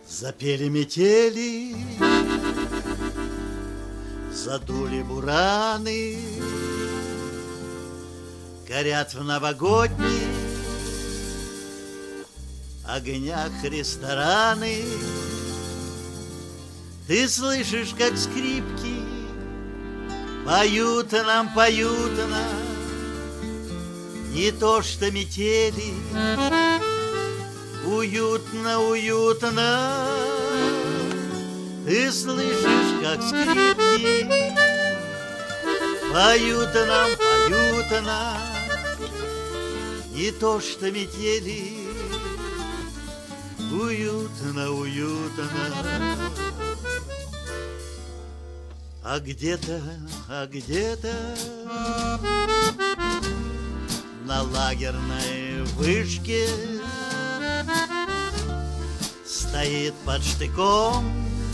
Запели метели, задули бураны, горят в новогодних огнях рестораны. Ты слышишь, как скрипки поют нам, не то что метели. Уютно, уютно. Ты слышишь, как скрипки поют нам, не то что метели. Уютно, уютно. А где-то на лагерной вышке стоит под штыком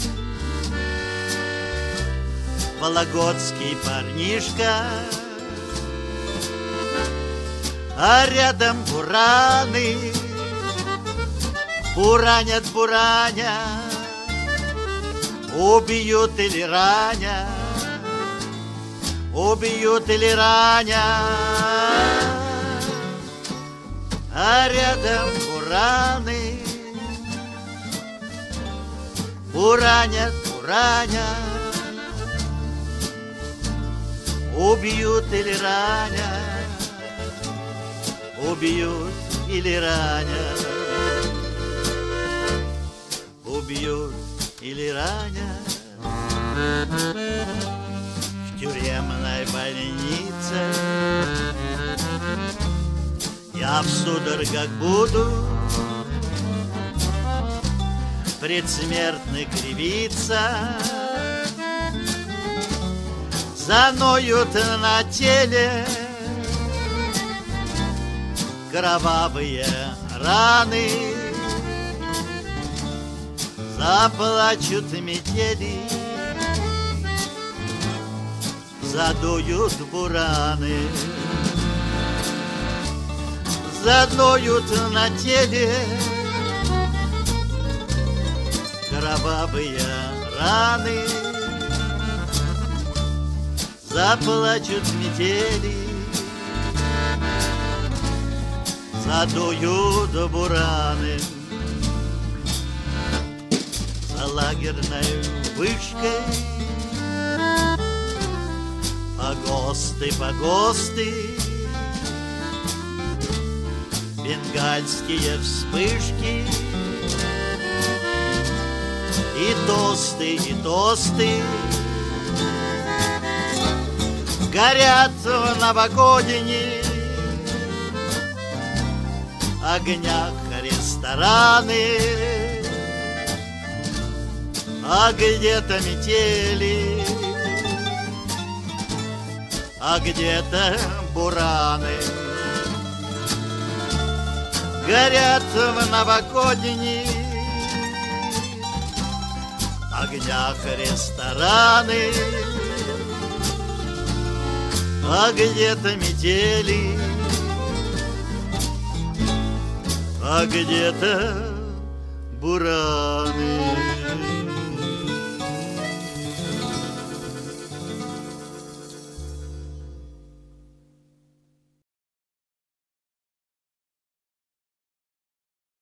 вологодский парнишка, а рядом бураны буранят, убьют или ранят, а рядом бураны буранят, убьют или ранят, убьют или ранят. В тюремной больнице я в судорогах буду предсмертно кривиться. Заноют на теле кровавые раны, заплачут метели, задуют бураны, заноют на теле кровавые раны, заплачут метели, задуют бураны. За лагерной вышкой погосты, бенгальские вспышки и тосты горят в новогодних огнях рестораны, а где-то метели, а где-то бураны. Горят в новогодних огнях рестораны, а где-то метели, а где-то бураны.